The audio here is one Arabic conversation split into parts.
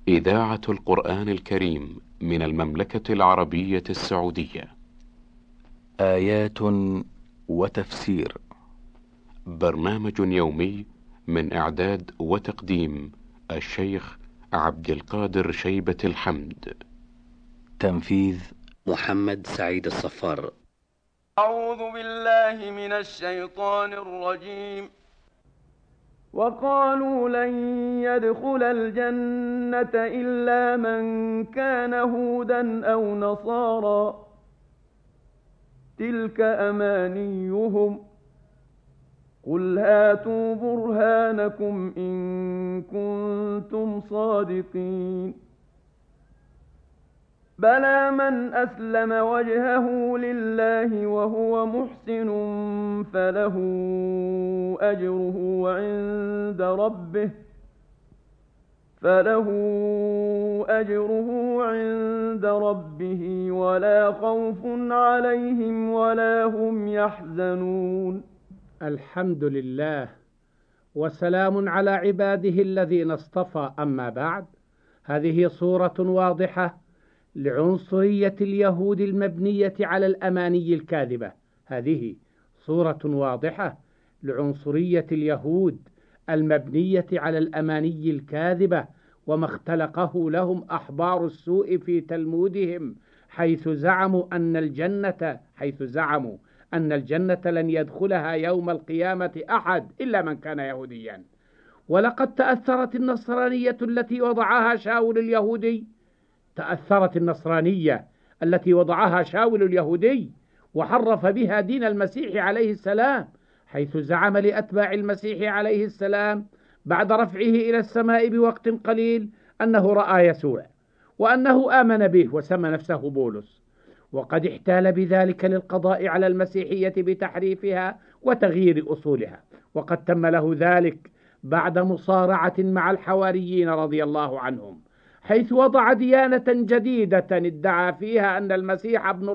إذاعة القرآن الكريم من المملكة العربية السعودية. آيات وتفسير. برنامج يومي من إعداد وتقديم الشيخ عبد القادر شيبة الحمد. تنفيذ محمد سعيد الصفار. أعوذ بالله من الشيطان الرجيم. وقالوا لن يدخل الجنة إلا من كان هودا أو نصارى تلك أمانيهم قل هاتوا برهانكم إن كنتم صادقين. بلى من أسلم وجهه لله وهو محسن فله أجره عند ربه ولا خوف عليهم ولا هم يحزنون. الحمد لله وسلام على عباده الذين اصطفى، أما بعد، هذه صورة واضحة لعنصرية اليهود المبنية على الأماني الكاذبة. هذه صورة واضحة لعنصرية اليهود المبنية على الأماني الكاذبة وما اختلقه لهم أحبار السوء في تلمودهم، حيث زعموا أن الجنة لن يدخلها يوم القيامة أحد إلا من كان يهوديا. ولقد تأثرت النصرانية التي وضعها شاول اليهودي وحرف بها دين المسيح عليه السلام، حيث زعم لأتباع المسيح عليه السلام بعد رفعه إلى السماء بوقت قليل أنه رأى يسوع وأنه آمن به وسمى نفسه بولس، وقد احتال بذلك للقضاء على المسيحية بتحريفها وتغيير أصولها، وقد تم له ذلك بعد مصارعة مع الحواريين رضي الله عنهم، حيث وضع ديانة جديدة ادعى فيها أن المسيح ابن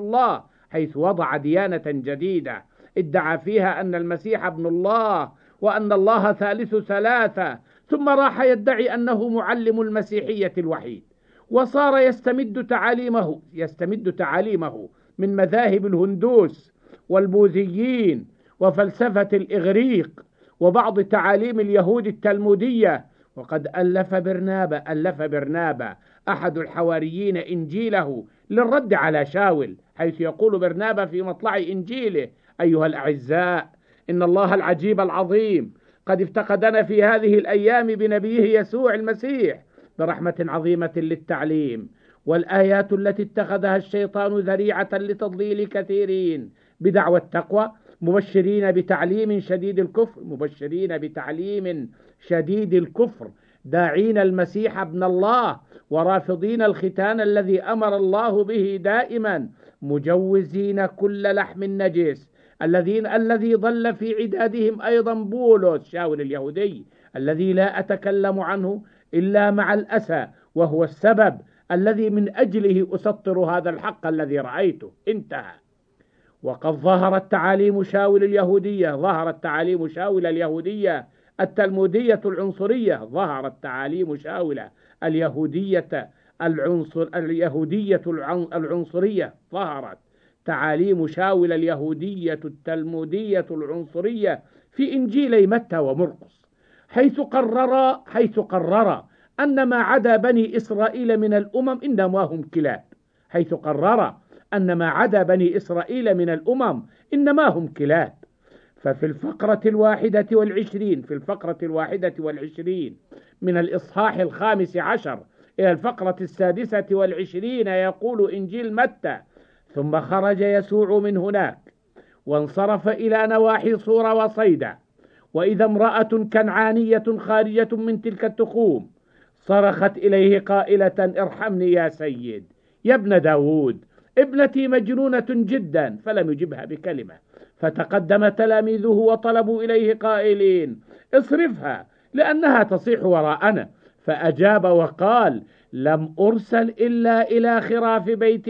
الله وأن الله ثالث ثلاثة، ثم راح يدعي أنه معلم المسيحية الوحيد، وصار يستمد تعاليمه من مذاهب الهندوس والبوذيين وفلسفة الإغريق وبعض تعاليم اليهود التلمودية. وقد ألف برنابا أحد الحواريين إنجيله للرد على شاول، حيث يقول برنابا في مطلع إنجيله: أيها الأعزاء، إن الله العجيب العظيم قد افتقدنا في هذه الأيام بنبيه يسوع المسيح برحمة عظيمة للتعليم، والآيات التي اتخذها الشيطان ذريعة لتضليل كثيرين بدعوى التقوى مبشرين بتعليم شديد الكفر داعين المسيح ابن الله ورافضين الختان الذي أمر الله به دائما، مجوزين كل لحم نجس، الذي ضل في عدادهم أيضا بولس شاول اليهودي الذي لا أتكلم عنه إلا مع الأسى، وهو السبب الذي من أجله أسطر هذا الحق الذي رأيته. انتهى. وقد ظهرت تعاليم شاول اليهودية التلمودية العنصرية، ظهرت تعاليم شاول اليهودية العنصرية، ظهرت تعاليم شاول اليهودية التلمودية العنصرية في إنجيلي متى ومرقس، حيث قرر أن ما عدا بني إسرائيل من الأمم إنما هم كلاب. ففي الفقرة الواحدة والعشرين من الإصحاح 15 إلى الفقرة 26 يقول إنجيل متى: ثم خرج يسوع من هناك وانصرف إلى نواحي صور وصيدا، وإذا امرأة كنعانية خارجة من تلك التخوم صرخت إليه قائلة: ارحمني يا سيد، يا ابن داود، ابنتي مجنونة جدا. فلم يجبها بكلمة، فتقدم تلاميذه وطلبوا إليه قائلين: اصرفها لأنها تصيح وراءنا. فأجاب وقال: لم أرسل إلا إلى خراف بيت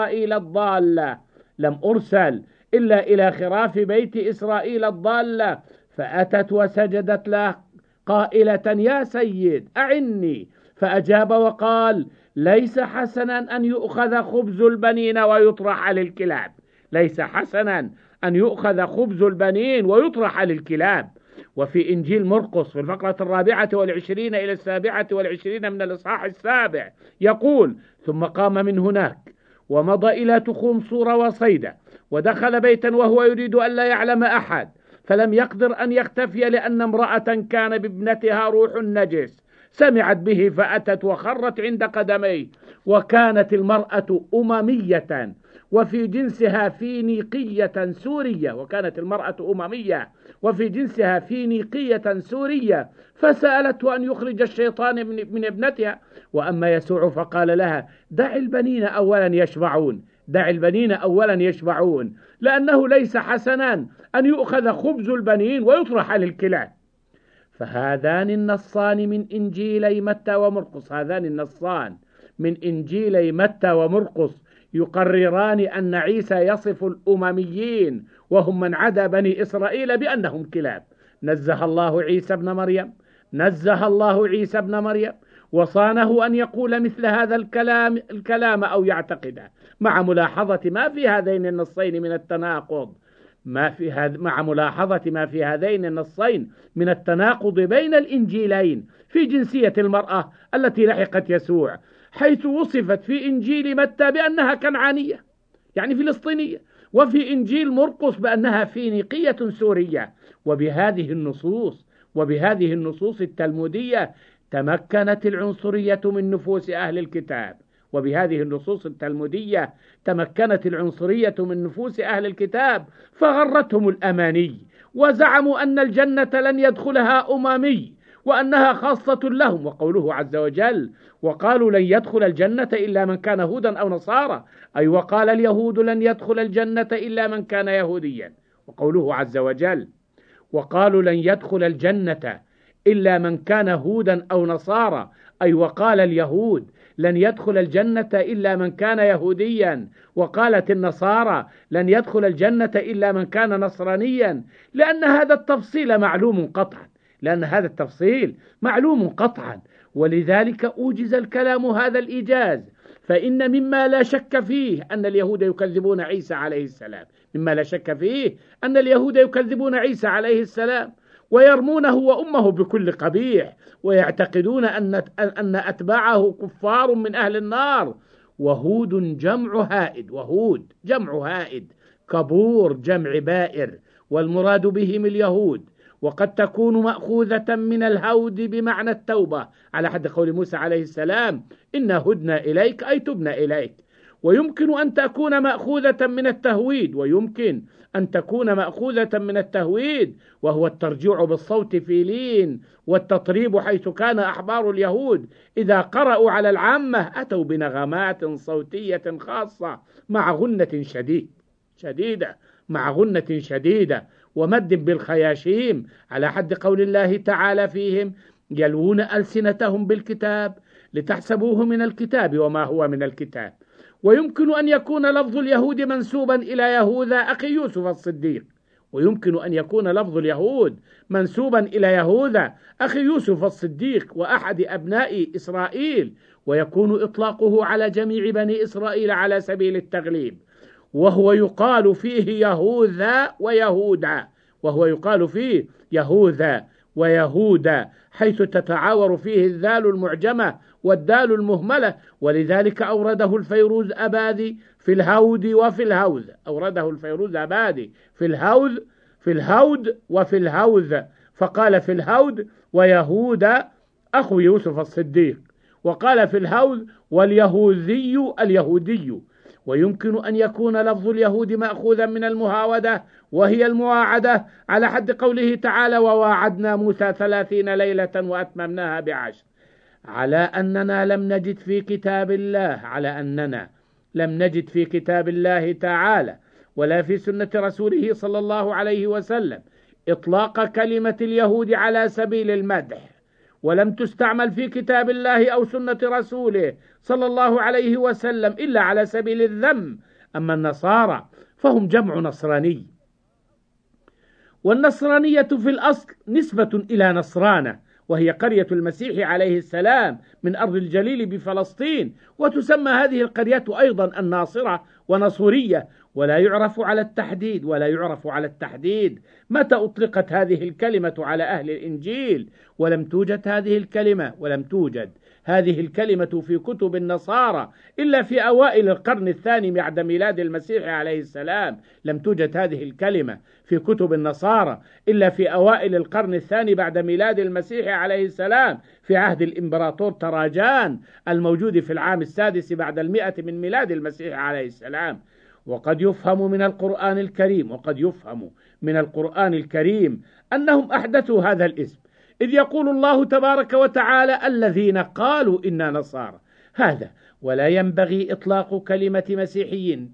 إسرائيل الضالة. فأتت وسجدت له قائلة: يا سيد أعني. فأجاب وقال: ليس حسنا أن يؤخذ خبز البنين ويطرح للكلاب. ليس حسنا أن يؤخذ خبز البنين ويطرح للكلاب. وفي إنجيل مرقس في الفقرة 24 إلى 27 من الإصحاح 7 يقول: ثم قام من هناك ومضى إلى تخوم صور وصيدا، ودخل بيتا وهو يريد أن لا يعلم أحد، فلم يقدر أن يختفي لأن امرأة كان بابنتها روح نجس سمعت به فأتت وخرت عند قدميه. وكانت المرأة أممية وفي جنسها فينيقية سورية. وكانت المرأة أممية وفي جنسها فينيقية سورية، فسألته أن يخرج الشيطان من ابنتها. وأما يسوع فقال لها: دع البنين أولا يشبعون. دع البنين أولا يشبعون، لأنه ليس حسنا أن يؤخذ خبز البنين ويطرح للكلاب. فهذان النصان من إنجيلي متى ومرقس، هذان النصان من إنجيلي متى ومرقس يقرران أن عيسى يصف الأمميين وهم من عدا بني إسرائيل بأنهم كلاب. نزه الله عيسى ابن مريم، نزه الله عيسى ابن مريم وصانه أن يقول مثل هذا الكلام أو يعتقده، مع ملاحظة ما في هذين النصين من التناقض. مع ملاحظة ما في هذين النصين من التناقض بين الإنجيلين في جنسية المرأة التي لحقت يسوع، حيث وصفت في إنجيل متى بأنها كنعانية يعني فلسطينية، وفي إنجيل مرقس بأنها فينيقية سورية. وبهذه النصوص التلمودية تمكنت العنصرية من نفوس أهل الكتاب. وبهذه النصوص التلمودية تمكنت العنصرية من نفوس أهل الكتاب فغرتهم الأماني، وزعموا أن الجنة لن يدخلها أممي وأنها خاصة لهم. وقوله عز وجل: وقالوا لن يدخل الجنة إلا من كان هودا أو نصارى، أي وقال اليهود لن يدخل الجنة إلا من كان يهوديا. وقوله عز وجل: وقالوا لن يدخل الجنة إلا من كان هودا أو نصارى، أي وقال اليهود لن يدخل الجنة إلا من كان يهوديا، وقالت النصارى لن يدخل الجنة إلا من كان نصرانيا، لأن هذا التفصيل معلوم قطعا، ولذلك أوجز الكلام هذا الإيجاز. فإن مما لا شك فيه أن اليهود يكذبون عيسى عليه السلام، مما لا شك فيه أن اليهود يكذبون عيسى عليه السلام ويرمونه وأمه بكل قبيح، ويعتقدون أن أتباعه كفار من أهل النار. وهود جمع هائد، كبور جمع بائر، والمراد بهم اليهود، وقد تكون مأخوذة من الهود بمعنى التوبة، على حد قول موسى عليه السلام: إنا هدنا إليك أي تبنا إليك. ويمكن أن تكون مأخوذة من التهويد، وهو الترجيع بالصوت في لين، والتطريب، حيث كان أحبار اليهود إذا قرأوا على العامة أتوا بنغمات صوتية خاصة مع غنة شديدة ومد بالخياشيم، على حد قول الله تعالى فيهم: يلوون ألسنتهم بالكتاب لتحسبوه من الكتاب وما هو من الكتاب. ويمكن أن يكون لفظ اليهود منسوبا إلى يهوذا أخي يوسف الصديق، وأحد أبناء إسرائيل، ويكون إطلاقه على جميع بني إسرائيل على سبيل التغليب، وهو يقال فيه يهوذا ويهودا، حيث تتعاور فيه الذال المعجمة والدال المهملة. ولذلك أورده الفيروز أبادي في الهود وفي الهوذ، فقال في الهود: ويهودا أخو يوسف الصديق، وقال في الهوذ: واليهوذي اليهودي. ويمكن أن يكون لفظ اليهود مأخوذا من المهاودة، وهي المواعدة، على حد قوله تعالى: وواعدنا موسى 30 ليلة وأتممناها ب10. على أننا لم نجد في كتاب الله تعالى ولا في سنة رسوله صلى الله عليه وسلم إطلاق كلمة اليهود على سبيل المدح، ولم تستعمل في كتاب الله أو سنة رسوله صلى الله عليه وسلم إلا على سبيل الذم. أما النصارى فهم جمع نصراني، والنصرانية في الأصل نسبة إلى نصرانة، وهي قرية المسيح عليه السلام من أرض الجليل بفلسطين، وتسمى هذه القرية أيضا الناصرة ونصورية، ولا يعرف على التحديد متى أطلقت هذه الكلمة على أهل الإنجيل، ولم توجد هذه الكلمة في كتب النصارى إلا في أوائل القرن الثاني بعد ميلاد المسيح عليه السلام. لم توجد هذه الكلمة في كتب النصارى إلا في أوائل القرن الثاني بعد ميلاد المسيح عليه السلام في عهد الإمبراطور تراجان الموجود في العام 6 بعد 100 من ميلاد المسيح عليه السلام. وقد يفهم من القرآن الكريم أنهم أحدثوا هذا الاسم، إذ يقول الله تبارك وتعالى: الذين قالوا إنا نصارى. هذا ولا ينبغي إطلاق كلمة مسيحيين،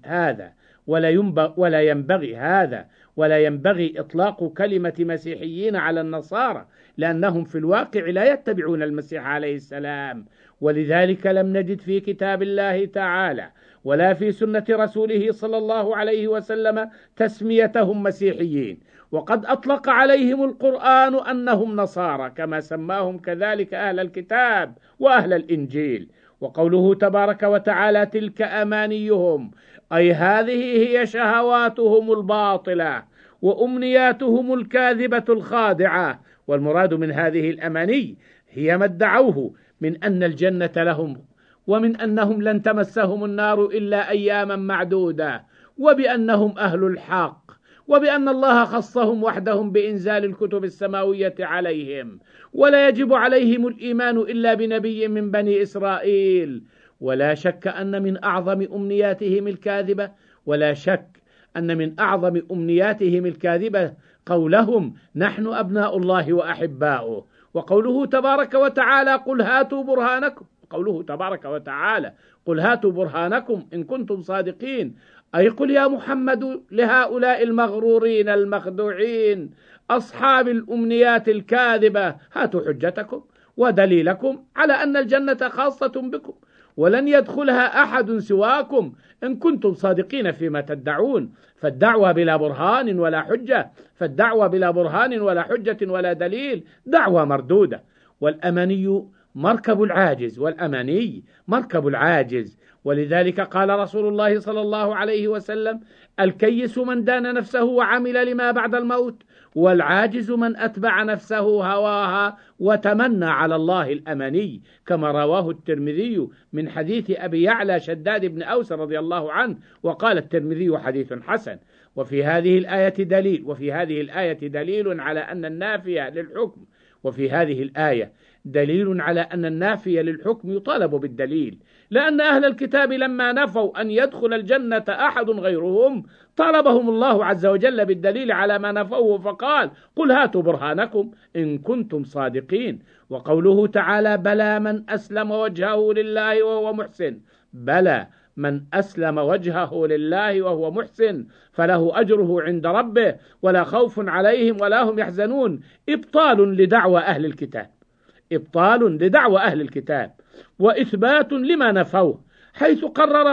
ولا ينبغي إطلاق كلمة مسيحيين على النصارى، لأنهم في الواقع لا يتبعون المسيح عليه السلام، ولذلك لم نجد في كتاب الله تعالى ولا في سنة رسوله صلى الله عليه وسلم تسميتهم مسيحيين. وقد أطلق عليهم القرآن أنهم نصارى، كما سماهم كذلك أهل الكتاب وأهل الإنجيل. وقوله تبارك وتعالى: تلك أمانيهم، أي هذه هي شهواتهم الباطلة وأمنياتهم الكاذبة الخادعة. والمراد من هذه الأماني هي ما ادعوه من أن الجنة لهم، ومن أنهم لن تمسهم النار إلا أياما معدودة، وبأنهم أهل الحق، وبأن الله خصهم وحدهم بإنزال الكتب السماوية عليهم، ولا يجب عليهم الإيمان إلا بنبي من بني إسرائيل. ولا شك أن من أعظم أمنياتهم الكاذبة قولهم: نحن أبناء الله وأحباؤه. وقوله تبارك وتعالى: قل هاتوا برهانكم إن كنتم صادقين، أي قل يا محمد لهؤلاء المغرورين المخدوعين أصحاب الأمنيات الكاذبة: هاتوا حجتكم ودليلكم على أن الجنة خاصة بكم، ولن يدخلها أحد سواكم إن كنتم صادقين فيما تدعون. فالدعوة بلا برهان ولا حجة ولا دليل دعوة مردودة. والأماني مركب العاجز، ولذلك قال رسول الله صلى الله عليه وسلم: الكيس من دان نفسه وعمل لما بعد الموت، والعاجز من أتبع نفسه هواها وتمنى على الله الأماني، كما رواه الترمذي من حديث أبي يعلى شداد بن أوس رضي الله عنه، وقال الترمذي: حديث حسن. وفي هذه الآية دليل على أن النافي للحكم يطالب بالدليل، لأن أهل الكتاب لما نفوا أن يدخل الجنة أحد غيرهم طالبهم الله عز وجل بالدليل على ما نفوه، فقال: قل هاتوا برهانكم إن كنتم صادقين. وقوله تعالى: بلى من أسلم وجهه لله وهو محسن فله أجره عند ربه ولا خوف عليهم ولا هم يحزنون. إبطال لدعوى أهل الكتاب وإثبات لما نفوه، حيث قرر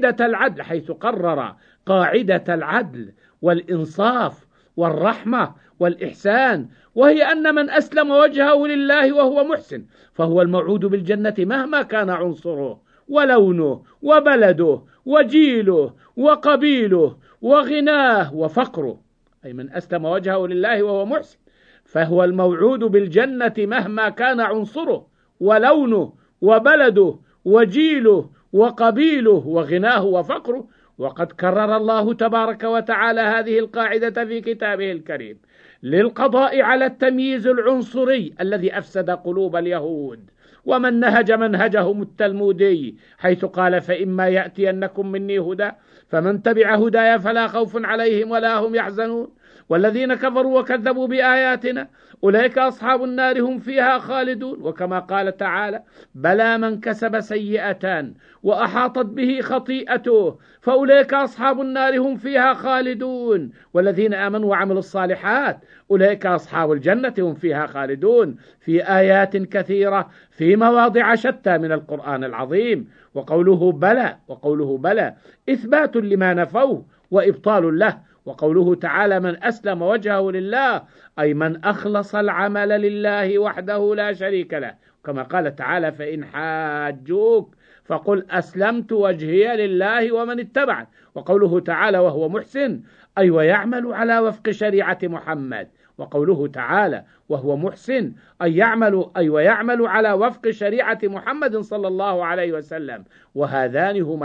قاعدة العدل والإنصاف والرحمة والإحسان، وهي أن من أسلم وجهه لله وهو محسن فهو الموعود بالجنة مهما كان عنصره ولونه وبلده وجيله وقبيله وغناه وفقره. أي من أسلم وجهه لله وهو محسن فهو الموعود بالجنة مهما كان عنصره ولونه وبلده وجيله وقبيله وغناه وفقره. وقد كرر الله تبارك وتعالى هذه القاعدة في كتابه الكريم للقضاء على التمييز العنصري الذي أفسد قلوب اليهود ومن نهج منهجهم التلمودي، حيث قال: فإما يأتينكم مني هدى فمن تبع هدايا فلا خوف عليهم ولا هم يحزنون، والذين كفروا وكذبوا بآياتنا أولئك أصحاب النار هم فيها خالدون. وكما قال تعالى: بلى من كسب سيئة وأحاطت به خطيئته فأولئك أصحاب النار هم فيها خالدون، والذين آمنوا وعملوا الصالحات أولئك أصحاب الجنة هم فيها خالدون، في آيات كثيرة في مواضع شتى من القرآن العظيم. وقوله بلى إثبات لما نفوه وإبطال له، وقوله تعالى من أسلم وجهه لله أي من أخلص العمل لله وحده لا شريك له، كما قال تعالى فإن حاجوك فقل أسلمت وجهي لله ومن اتبعني. وقوله تعالى وهو محسن أي ويعمل على وفق شريعة محمد. وقوله تعالى وهو محسن أي ويعمل على وفق شريعة محمد صلى الله عليه وسلم. وهذان هما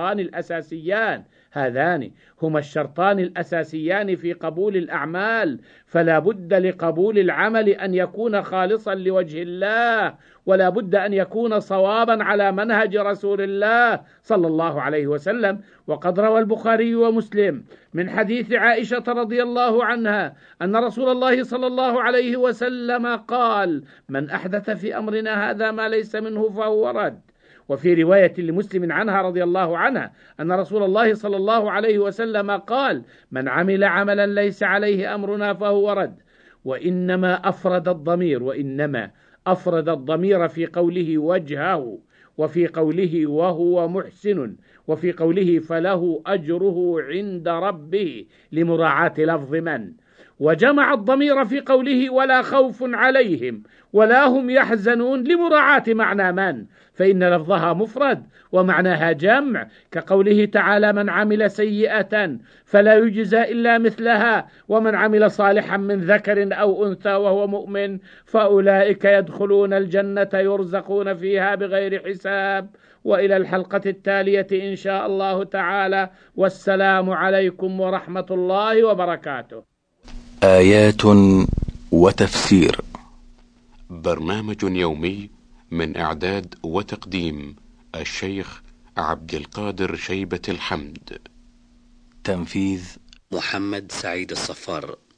الشرطان الأساسيان في قبول الأعمال، فلا بد لقبول العمل أن يكون خالصا لوجه الله، ولا بد أن يكون صوابا على منهج رسول الله صلى الله عليه وسلم. وقد روى البخاري ومسلم من حديث عائشة رضي الله عنها أن رسول الله صلى الله عليه وسلم قال من أحدث في أمرنا هذا ما ليس منه فهو رد. وفي رواية لمسلم عنها رضي الله عنها أن رسول الله صلى الله عليه وسلم قال من عمل عملا ليس عليه أمرنا فهو رد. وإنما أفرد الضمير في قوله وجهه، وفي قوله وهو محسن، وفي قوله فله أجره عند ربه لمراعاة لفظ من، وجمع الضمير في قوله ولا خوف عليهم ولا هم يحزنون لمراعاة معنى من، فإن لفظها مفرد ومعناها جمع، كقوله تعالى من عمل سيئة فلا يجزى إلا مثلها ومن عمل صالحا من ذكر أو أنثى وهو مؤمن فأولئك يدخلون الجنة يرزقون فيها بغير حساب. وإلى الحلقة التالية إن شاء الله تعالى، والسلام عليكم ورحمة الله وبركاته. آيات وتفسير، برنامج يومي من إعداد وتقديم الشيخ عبد القادر شيبة الحمد، تنفيذ محمد سعيد الصفار.